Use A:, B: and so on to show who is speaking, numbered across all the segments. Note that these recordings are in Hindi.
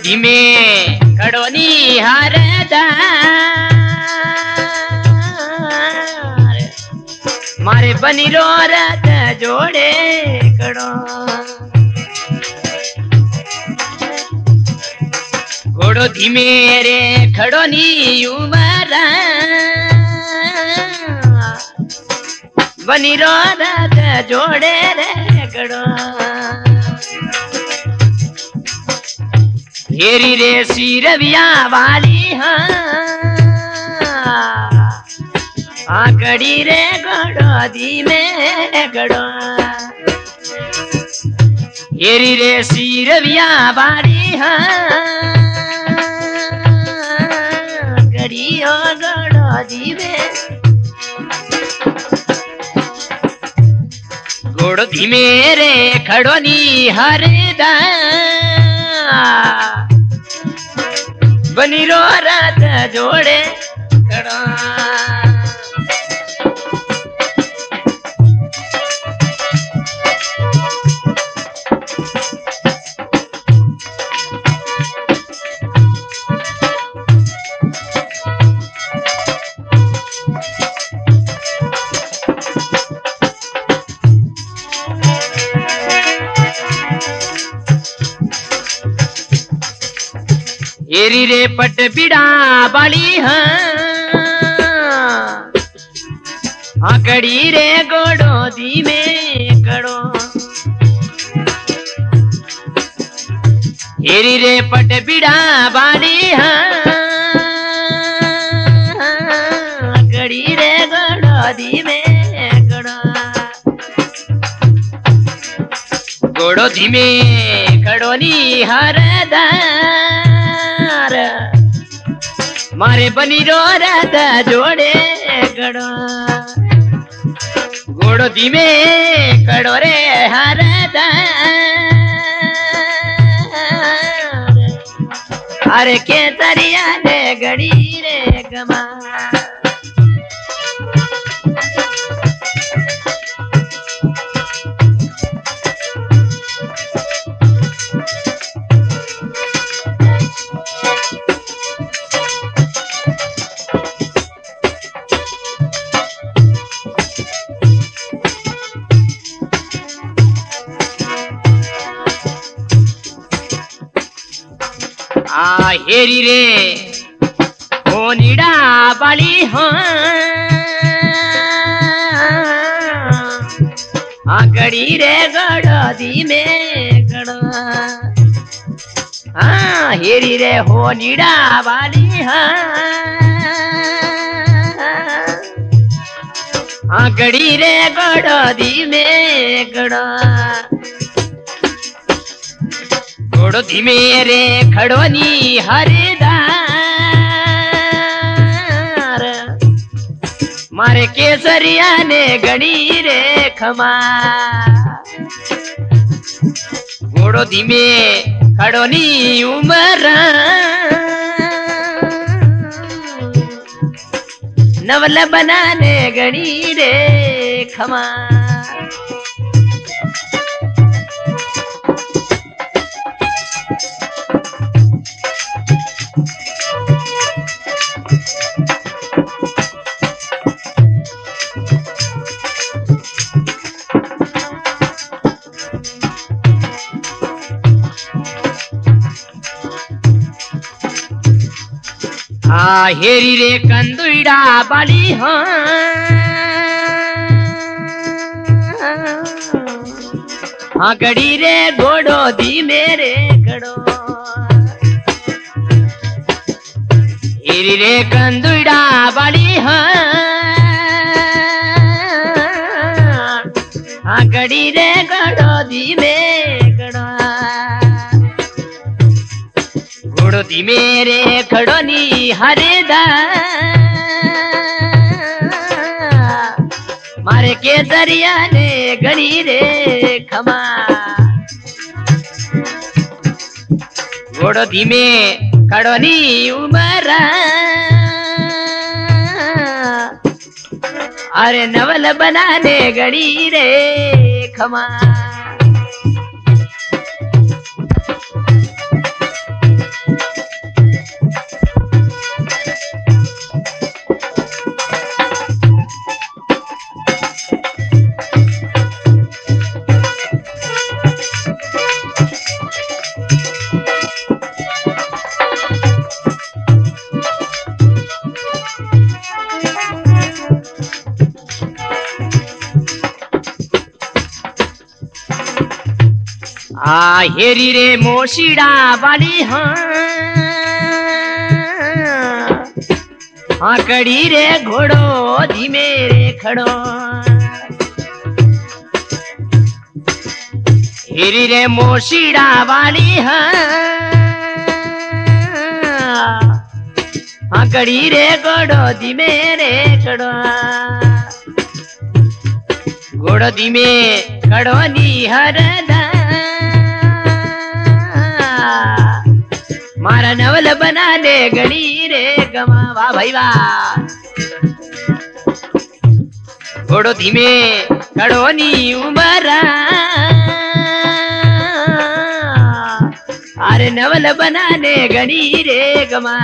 A: धीमे खड़ो निहार मारे बनी रो रत जोड़े कड़ो घोड़ो धीमे रे खड़ो नी उमरा बनी रो रत जोड़े रे कड़ो हेरी रे सिरविया वाली आकड़ी रे गड़ो धीमे गड़ो हेरी रे सिरविया वाली आकड़ी हो गड़ो धीमे घोड़ो धीमे रे खड़ो नी हरदा बनी रो रात जोड़े कड़ा हेरी रे पट बिड़ा बाली आकड़ी रे गोड़ो धीमे कड़ो हेरी रे पट बिड़ा बाली आकड़ी रे गोड़ो धीमे कड़ो गोड़ो धीमे खड़ो नी हरदा मारे बनी रो रात जोड़े गड़ो घोड़ो धीमे कड़ो रे हरदा अरे के तरिया ने गड़ी रे गमा हेरी रे ओ निड़ा बाली आकड़ी रे गड़ो धीमे गड़ो हेरी रे हो निड़ा बाली आकड़ी रे गड़ो धीमे गड़ो घोड़ो धीमे रे खड़ो नी हरदार मारे केसरिया ने गड़ी रे खमा घोड़ो धीमे खड़ो नी उमरा नवल बनाने गड़ी रे खमा हेरी रे कंदुड़ा बाली गड़ी रे घोड़ो धीमे रे खड़ो हेरी रे कंदुड़ा बाली गड़ी रे घोड़ो धीमे खड़ो घोड़ो धीमे रे खड़ो नी हरदा मारे के दरिया ने गड़ी रे खमा घोड़ो धीमे खड़ो नी उमरा अरे नवल बनाने गड़ी रे खमा आ हेरी रे मोशीड़ा वाली हाँ कड़ी रे घोड़ो धीमे रे खड़ो हेरी रे मोशीड़ा वाली हाँ कड़ी रे घोड़ो धीमे रे खड़ो घोड़ो धीमे खड़ो नी हरदा मारा नवल बना ले गड़ी रे गमा वाह भाई वाह घोड़ो धीमे खड़ो नी उमरा अरे नवल बना ले गड़ी रे गमा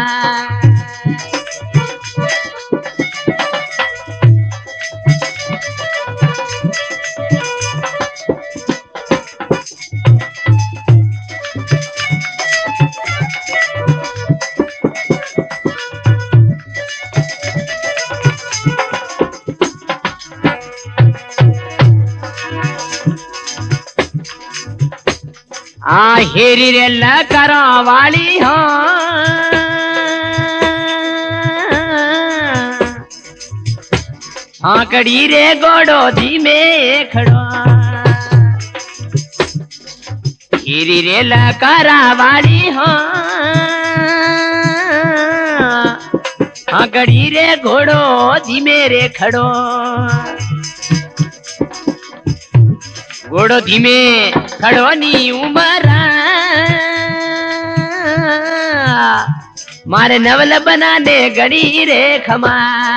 A: आ हेरी रे लकरा वाली हो हाँ कड़ी रे गोड़ो धीमे खड़ो हेरी रे लकरा वाली हो हाँ कड़ी रे घोड़ो धीमे रे खड़ो घोड़ो धीमे खड़ो नी उमरा मारे नवल बना दे गड़ी रे खमा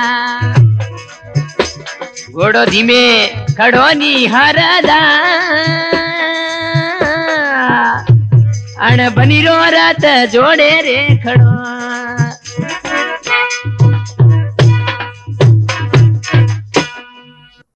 A: घोड़ो धीमे खड़ो नी हरदा अण बनी रो रत जोड़े रे खड़ो